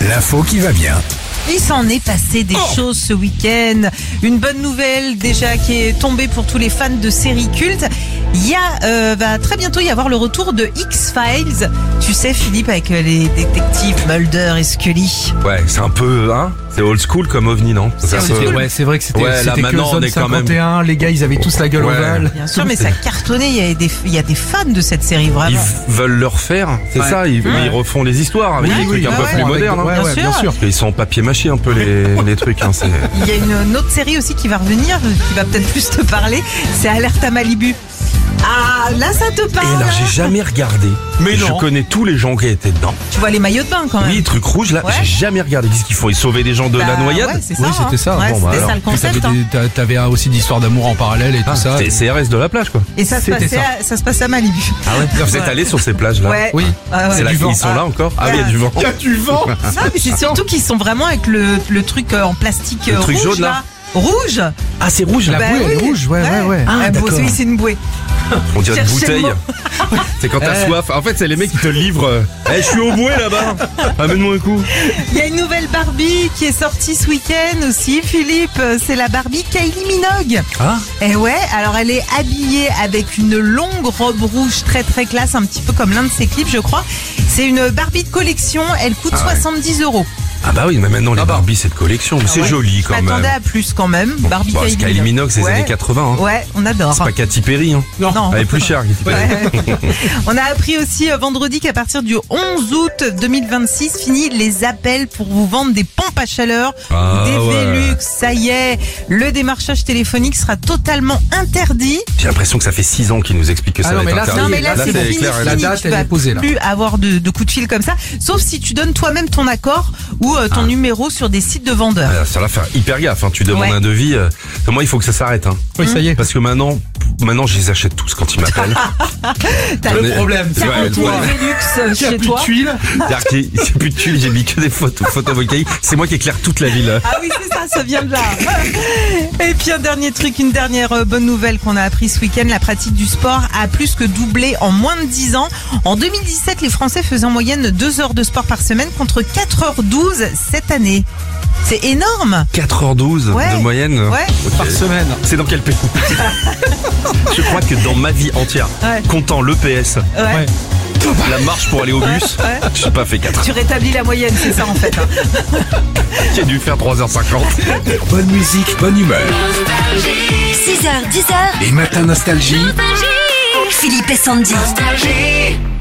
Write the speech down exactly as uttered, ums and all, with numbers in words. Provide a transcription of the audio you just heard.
L'info qui va bien. Il s'en est passé des Oh choses ce week-end. Une bonne nouvelle déjà qui est tombée pour tous les fans de séries cultes. Il y a, euh, va très bientôt y avoir le retour de X-Files. Tu sais, Philippe, avec les détectives Mulder et Scully. Ouais, c'est un peu, hein, c'est old school comme OVNI, non? C'est un old peu- school. Ouais, c'est vrai que c'était Ouais, là, c'était que maintenant, on zone est quand même- cinquante et un, les gars ils avaient tous la gueule Ouais. ovale. Bien sûr, mais ça cartonnait. Il y a des, il y a des fans de cette série, Ils vraiment. veulent le refaire, c'est Ouais. ça, ils, ils refont les histoires avec des trucs un ouais, peu ouais. plus Avec- modernes. hein. ouais, Bien ouais, sûr. bien sûr. Et ils sont en papier mâché un peu les, les trucs, hein, c'est... Il y a une, une autre série aussi qui va revenir, qui va peut-être plus te parler. C'est Alerte à Malibu. Ah, là, ça te parle. Et là, j'ai jamais regardé. Mais je non. connais tous les gens qui étaient dedans. Tu vois les maillots de bain quand même. Oui, truc rouge là, Ouais. j'ai jamais regardé. Qu'est-ce qu'ils font? Ils sauvaient des gens de Bah, la noyade? ouais, c'est ça, Oui, c'était ça. hein. Ouais, Bon, bah, c'était alors. ça le Puis t'avais, concept. hein. des- t'a- t'avais aussi d'histoires d'amour en parallèle et tout Ah, ça. c'est C R S de la plage, quoi. Et ça se, C'était passait ça. À, ça se passe à Malibu. Ah ouais? Vous êtes allés sur ces plages là? Ouais. Oui. Ah ouais. C'est là du qu'ils vent. sont là encore? Ah oui, il y a Ouais. du vent. Il y a du vent. Non, mais c'est surtout qu'ils sont vraiment avec le, le truc euh, en plastique Le euh, truc rouge jaune, là. Rouge. Ah, c'est rouge La là. Bah bouée, elle est oui. rouge, ouais, ouais, ouais. Ah, Ah, bon, d'accord. oui, c'est une bouée. On dirait une Cherchez le bouteille. mot. C'est quand t'as Eh. soif. En fait, c'est les mecs qui te livrent. euh, Eh, je suis au bouet là-bas. Amène-moi un coup. Il y a une nouvelle Barbie qui est sortie ce week-end aussi, Philippe. C'est la Barbie Kylie Minogue. Ah. Et ouais, alors elle est habillée avec une longue robe rouge très très classe, un petit peu comme l'un de ses clips, je crois. C'est une Barbie de collection. Elle coûte Ah ouais. soixante-dix euros. Ah bah oui, mais maintenant les Ah bah. Barbies c'est de collection. Mais c'est Ouais. joli Je quand même. m'attendais à plus quand même. Bon, Barbie bah, Kylie, Kylie Minogue, c'est les Ouais. années quatre-vingts. Hein. Ouais, on adore. C'est pas Katy Perry. Hein. Non. Elle est plus chère, Katy Perry. Ouais. On a appris aussi euh, vendredi qu'à partir du onze août deux mille vingt-six, fini les appels pour vous vendre des pompes à chaleur, Ah, des ouais. Velux. Ça y est, le démarchage téléphonique sera totalement interdit. J'ai l'imprestion que ça fait six ans qu'ils nous expliquent que ça Ah non, va mais être là, interdit. Non mais là, c'est c'est fini, clair. fini. La date, tu elle vas est posée, là. plus avoir de, de coups de fil comme ça, sauf si tu donnes toi-même ton accord ou euh, ton numéro sur des sites de vendeurs. Ah, ça va faire hyper gaffe. Hein. Tu demandes Ouais. un devis. euh, Moi, il faut que ça s'arrête. Hein. Oui, ça y est. Parce que maintenant, maintenant, je les achète tous quand ils m'appellent. T'as Le Mais- problème, c'est Ouais, quarante ouais. mille Velux euh, qu'il y a chez plus toi. de tuiles. C'est-à-dire qu'il n'y a plus de tuiles, j'ai mis que des photos photovoltaïques. C'est moi qui éclaire toute la ville. Ah oui, c'est ça, ça vient de là. Et puis un dernier truc, une dernière euh, bonne nouvelle qu'on a appris ce week-end, la pratique du sport a plus que doublé en moins de dix ans. En deux mille dix-sept, les Français faisaient en moyenne deux heures de sport par semaine contre quatre heures douze cette année. C'est énorme. quatre heures douze Ouais. de moyenne. Ouais. Ok. Par semaine. C'est dans quel pays? Je crois que dans ma vie entière, Ouais. comptant l'E P S, Ouais. Ouais. la marche pour aller au bus, Ouais. je n'ai pas fait quatre. Tu rétablis la moyenne, c'est ça en fait. hein. J'ai dû faire trois heures cinquante. Bonne musique, bonne humeur. six heures, dix heures, Les matins nostalgie. Philippe et Sandy.